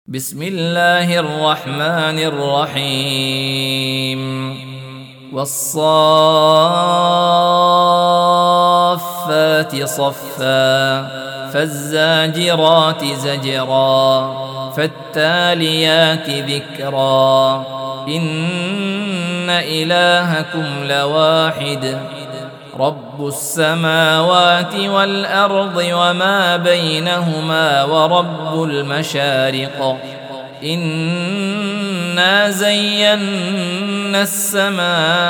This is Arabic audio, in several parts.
بسم الله الرحمن الرحيم والصافات صفا فالزاجرات زجرا فالتاليات ذكرا إن إلهكم لواحد رب السماوات والأرض وما بينهما ورب المشارق إنا زينا السماء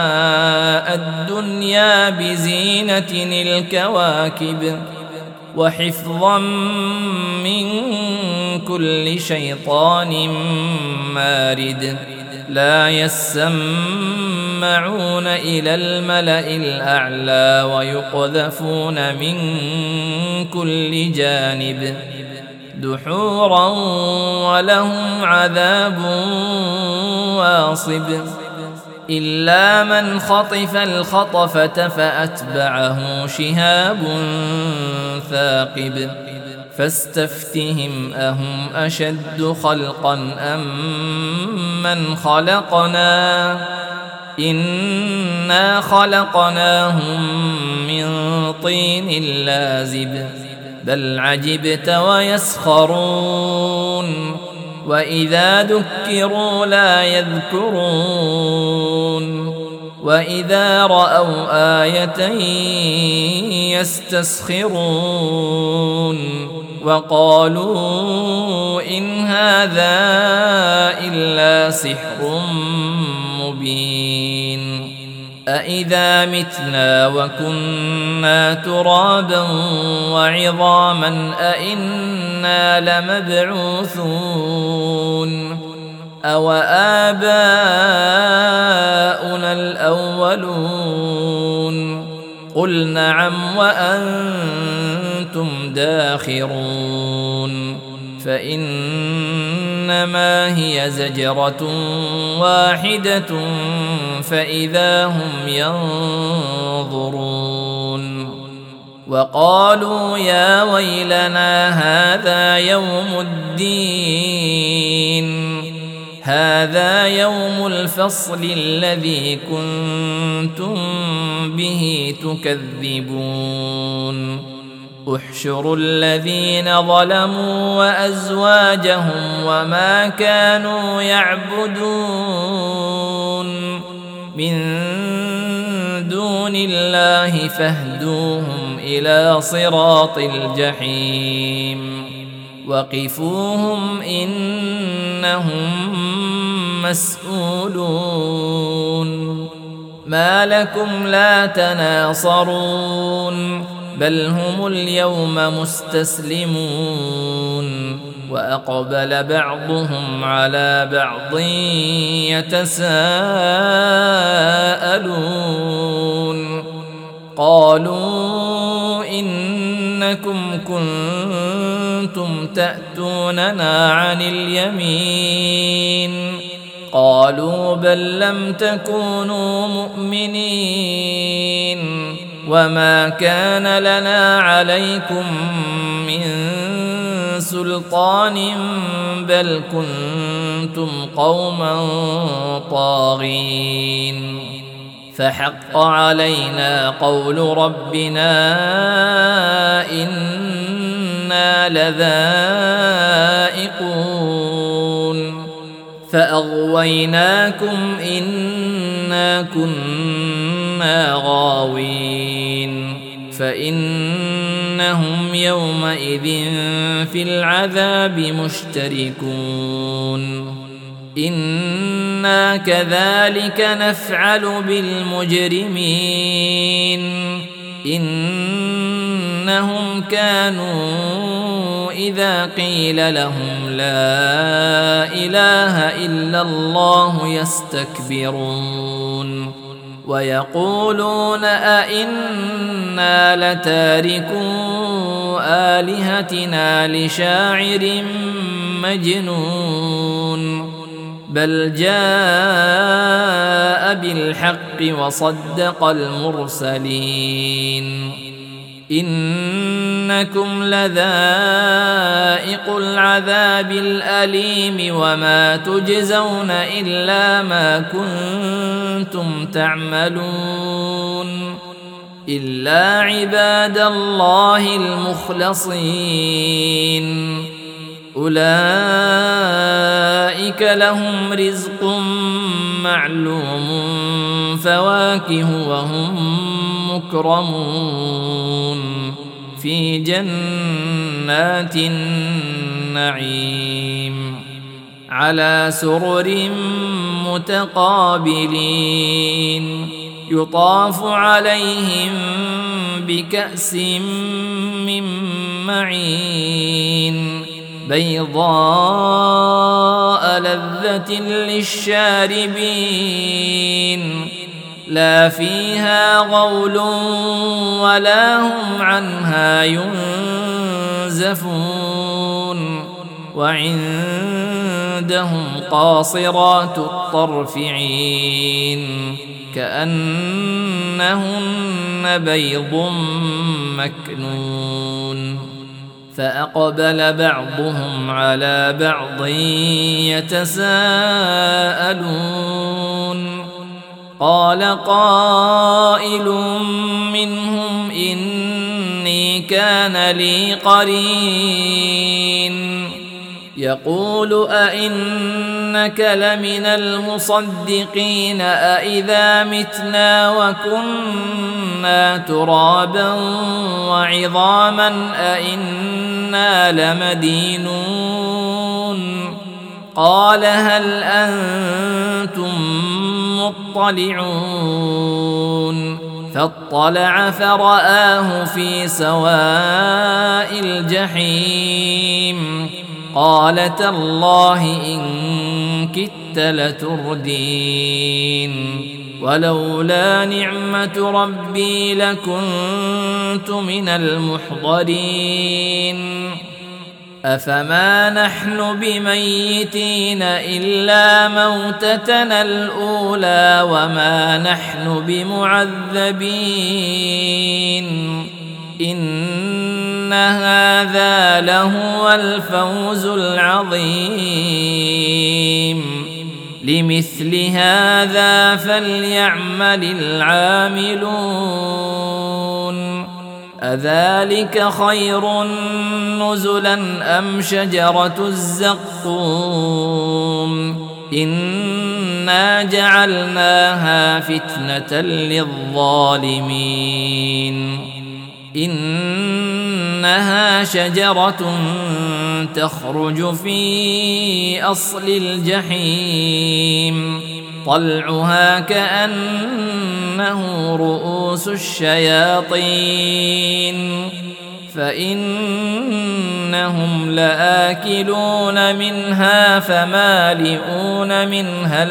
الدنيا بزينة الكواكب وحفظا من كل شيطان مارد لا يسمعون إلى الملأ الأعلى ويقذفون من كل جانب دحورا ولهم عذاب واصب إلا من خطف الخطفة فأتبعه شهاب ثاقب فاستفتهم أهم أشد خلقا أم من خلقنا إنا خلقناهم من طين لازب بل عجبت ويسخرون وإذا ذكروا لا يذكرون وإذا رأوا آية يستسخرون وقالوا إن هذا إلا سحر مبين أإذا متنا وكنا ترابا وعظاما أإنا لمبعوثون أو آباؤنا الأولون قل نعم وأنتم داخرون فإنما هي زجرة واحدة فإذا هم ينظرون وقالوا يا ويلنا هذا يوم الفصل الذي كنتم به تكذبون احشروا الذين ظلموا وأزواجهم وما كانوا يعبدون من دون الله فاهدوهم إلى صراط الجحيم وقفوهم إنهم مسؤولون ما لكم لا تناصرون بل هم اليوم مستسلمون وأقبل بعضهم على بعض يتساءلون قالوا إنكم كنتم تأتوننا عن اليمين قالوا بل لم تكونوا مؤمنين وما كان لنا عليكم من سلطان بل كنتم قوما طاغين فحق علينا قول ربنا إنا لذائقون فأغويناكم إنا كنا غاوين فإنهم يومئذ في العذاب مشتركون إنا كذلك نفعل بالمجرمين إنهم كانوا إذا قيل لهم لا إله إلا الله يستكبرون ويقولون أئنا لتاركو آلهتنا لشاعر مجنون بل جاء بالحق وصدق المرسلين إنكم لذائق العذاب الأليم وما تجزون إلا ما كنتم تعملون إلا عباد الله المخلصين أولئك لهم رزق معلوم فواكه وهم مكرمون في جنات النعيم على سرر متقابلين يطاف عليهم بكأس من معين بيضاء لذة للشاربين لا فيها غول ولا هم عنها ينزفون وعندهم قاصرات الطرف عين كأنهن بيض مكنون فأقبل بعضهم على بعض يتساءلون قال قائل منهم إني كان لي قرين يقول أئنك لمن المصدقين أئذا متنا وكنا ترابا وعظاما أئنا لمدينون قال هل أنتم مطلعون فاطلع فرآه في سواء الجحيم قال تالله إن كدت لتردين ولولا نعمة ربي لكنت من المحضرين أفما نحن بميتين إلا موتتنا الأولى وما نحن بمعذبين إن هذا لهو الفوز العظيم لمثل هذا فليعمل العاملون أذلك خير نزلا أم شجرة الزقوم إنا جعلناها فتنة للظالمين إنها شجرة تخرج في أصل الجحيم طلعها كأنه رؤوس الشياطين فإنهم لآكلون منها فمالئون منها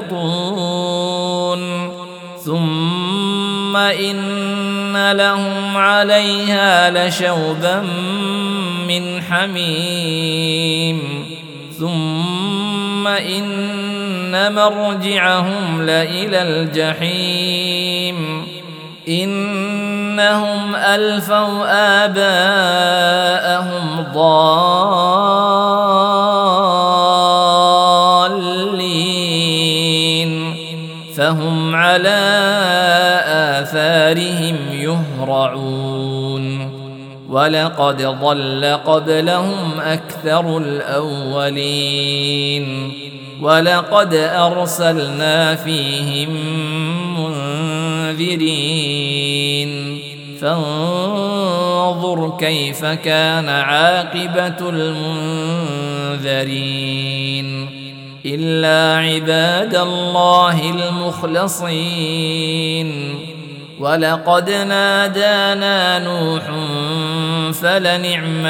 البطون ثم إن لهم عليها لشوبا من حميم ثم إن مرجعهم لإلى الجحيم إنهم ألفوا آباءهم ضالين فهم على آثارهم يهرعون ولقد ضل قبلهم أكثر الأولين ولقد أرسلنا فيهم منذرين فانظر كيف كان عاقبة المنذرين إلا عباد الله المخلصين ولقد نادانا نوح فلنعم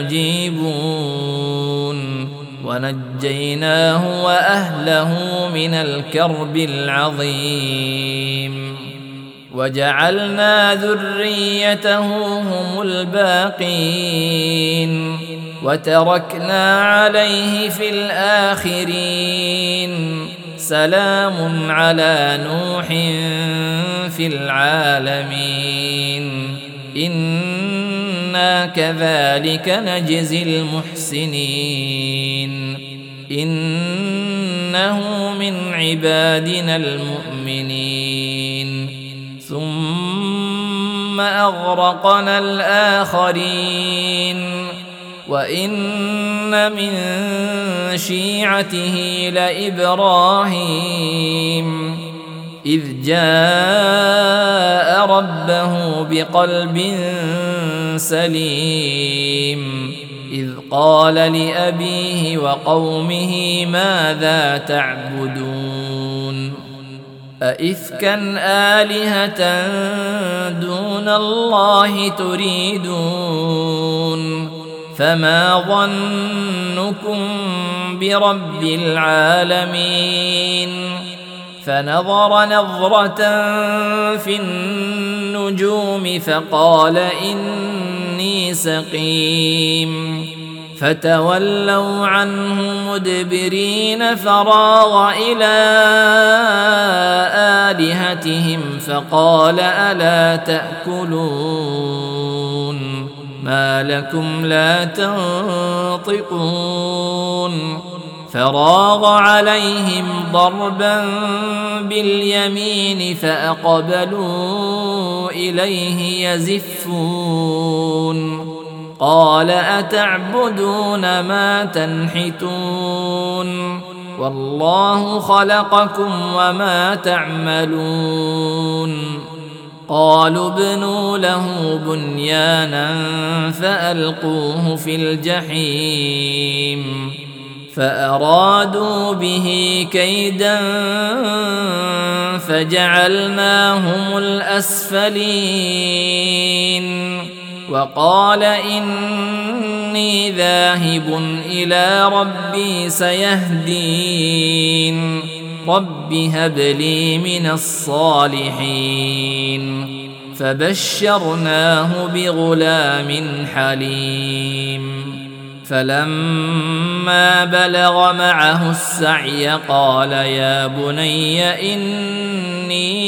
المجيبون ونجيناه وأهله من الكرب العظيم وجعلنا ذريته هم الباقين وتركنا عليه في الآخرين سلام على نوح في العالمين إنا كذلك نجزي المحسنين إنه من عبادنا المؤمنين ثم أغرقنا الآخرين وإن من شيعته لإبراهيم إذ جاء ربه بقلب سليم إذ قال لأبيه وقومه ماذا تعبدون أئفكا آلهة دون الله تريدون فما ظنكم برب العالمين فنظر نظرة في النجوم فقال إني سقيم فتولوا عنه مدبرين فراغ إلى آلهتهم فقال ألا تأكلون ما لكم لا تنطقون فراغ عليهم ضربا باليمين فأقبلوا إليه يزفون قال أتعبدون ما تنحتون والله خلقكم وما تعملون قالوا ابنوا له بنيانا فألقوه في الجحيم فأرادوا به كيدا فجعلناهم الأسفلين وقال إني ذاهب إلى ربي سيهدين رب هب لي من الصالحين فبشرناه بغلام حليم فلما بلغ معه السعي قال يا بني إني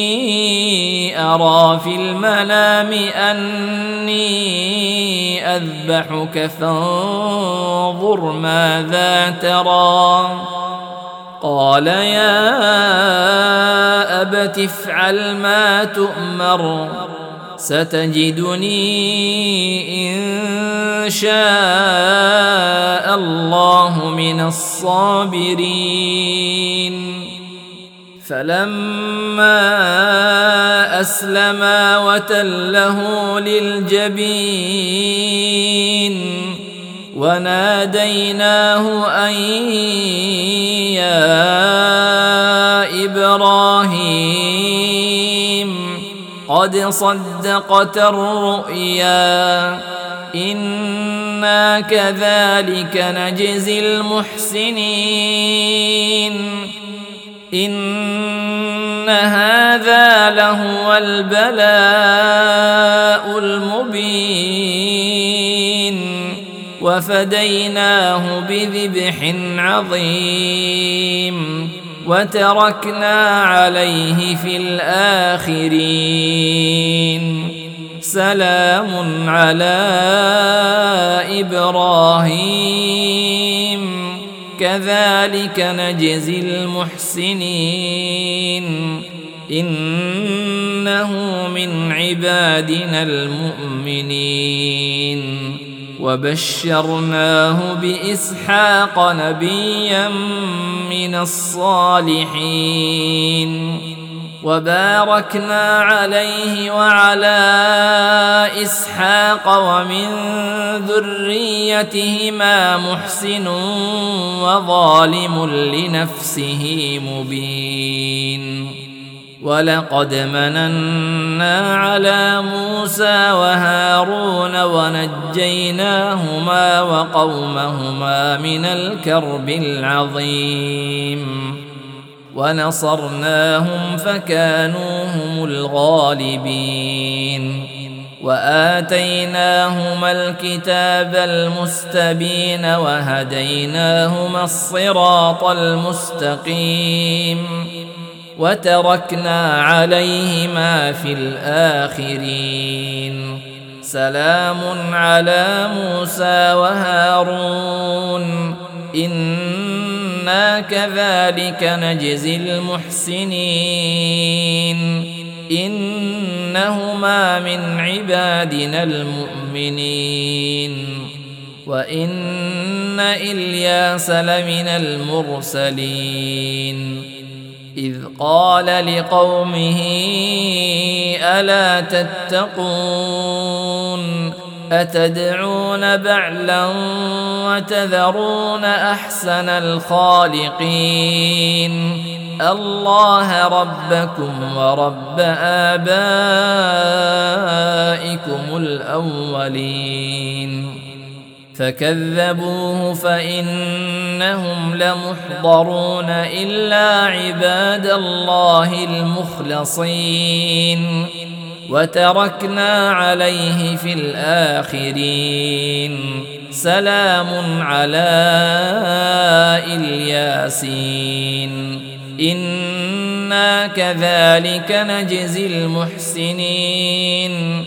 أرى في المنام أني أذبحك فانظر ماذا ترى قال يا أبت افعل ما تؤمر ستجدني إن شاء الله من الصابرين فلما أسلما وتله للجبين وناديناه أن يا إبراهيم قد صدقت الرؤيا إنا كذلك نجزي المحسنين إن هذا لهو البلاء المبين وفديناه بذبح عظيم وتركنا عليه في الآخرين سلام على إبراهيم كذلك نجزي المحسنين إنه من عبادنا المؤمنين وبشرناه بإسحاق نبيا من الصالحين وباركنا عليه وعلى إسحاق ومن ذريتهما محسن وظالم لنفسه مبين ولقد مننا على موسى وهارون ونجيناهما وقومهما من الكرب العظيم ونصرناهم فكانوا هم الغالبين وآتيناهما الكتاب المستبين وهديناهما الصراط المستقيم وتركنا عليهما في الآخرين. سلام على موسى وهارون إنا كذلك نجزي المحسنين إنهما من عبادنا المؤمنين. وإن إلياس لمن المرسلين إذ قال لقومه ألا تتقون أتدعون بعلا وتذرون أحسن الخالقين الله ربكم ورب آبائكم الأولين. فكذبوه فإنهم لمحضرون إلا عباد الله المخلصين. وتركنا عليه في الآخرين سلام على الياسين إنا كذلك نجزي المحسنين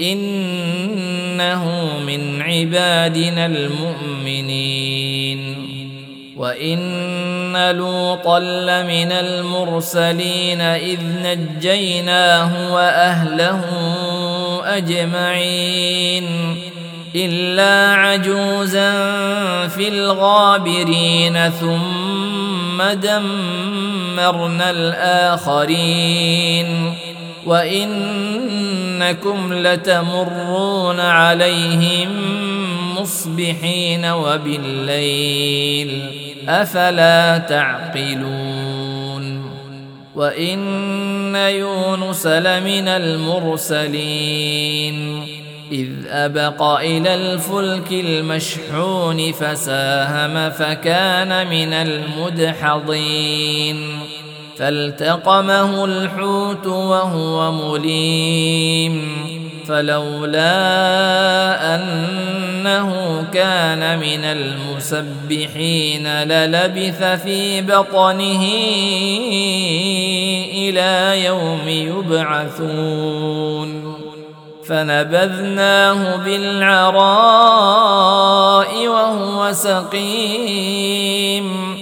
إنه من عبادنا المؤمنين. وإن لوطا لمن المرسلين إذ نجيناه وأهله أجمعين إلا عجوزا في الغابرين ثم دمرنا الآخرين. وإنكم لتمرون عليهم مصبحين وبالليل أفلا تعقلون. وإن يونس لمن المرسلين إذ أبق إلى الفلك المشحون فساهم فكان من المدحضين فالتقمه الحوت وهو مليم فلولا أنه كان من المسبحين للبث في بطنه إلى يوم يبعثون. فنبذناه بالعراء وهو سقيم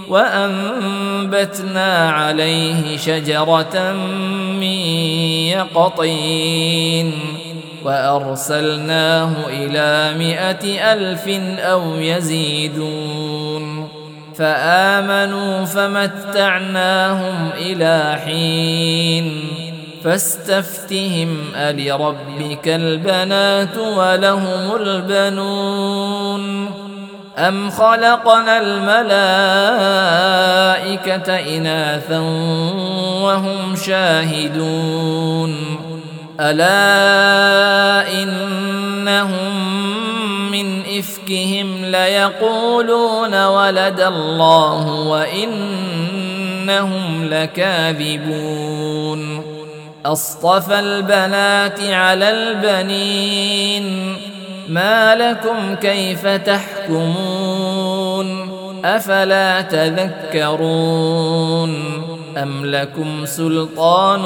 وأنبتنا عليه شجرة من يقطين وأرسلناه إلى 100,000 أو يزيدون فآمنوا فمتعناهم إلى حين. فاستفتهم ألربك البنات ولهم البنون أم خلقنا الملائكة إناثا وهم شاهدون ألا إنهم من إفكهم ليقولون ولد الله وإنهم لكاذبون أصطفى البنات على البنين ما لكم كيف تحكمون أفلا تذكرون أم لكم سلطان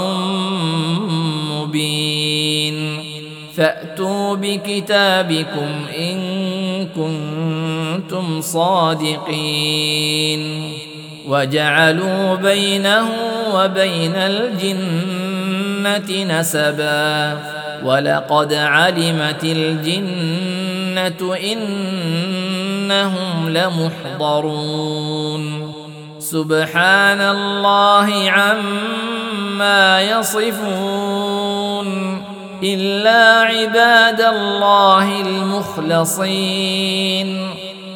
مبين فأتوا بكتابكم إن كنتم صادقين. وجعلوا بينه وبين الجنة نسبا ولقد علمت الجنة إنهم لمحضرون. سبحان الله عما يصفون إلا عباد الله المخلصين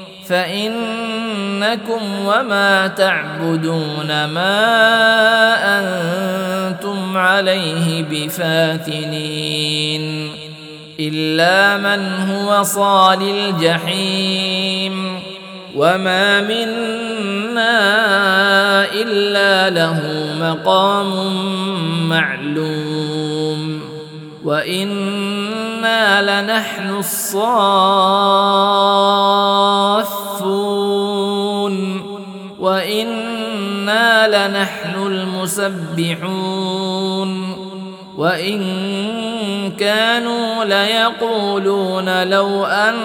فإنكم وما تعبدون ما أنتم عليه بفاتنين إلا من هو صال الجحيم وما منا إلا له مقام معلوم وإنا لنحن الصافون وإنا وإنا لنحن المسبحون وإن كانوا ليقولون لو أن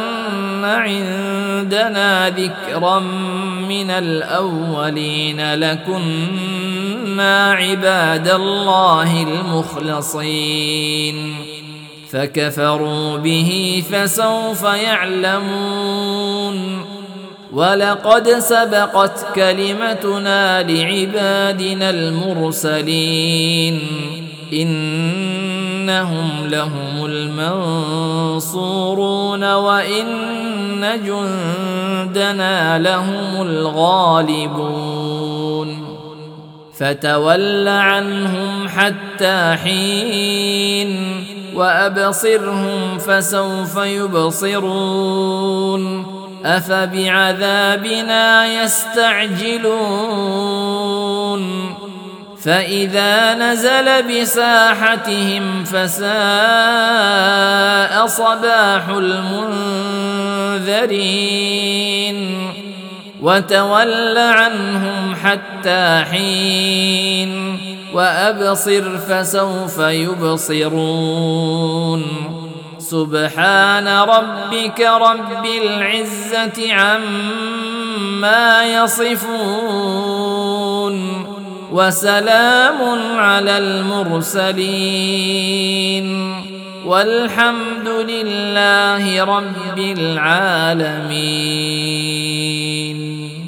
عندنا ذكرا من الأولين لكنا عباد الله المخلصين فكفروا به فسوف يعلمون ولقد سبقت كلمتنا لعبادنا المرسلين إنهم لهم المنصورون وإن جندنا لهم الغالبون فتول عنهم حتى حين وأبصرهم فسوف يبصرون أفبعذابنا يستعجلون فإذا نزل بساحتهم فساء صباح المنذرين وتول عنهم حتى حين وأبصر فسوف يبصرون سبحان ربك رب العزة عما يصفون وسلام على المرسلين والحمد لله رب العالمين.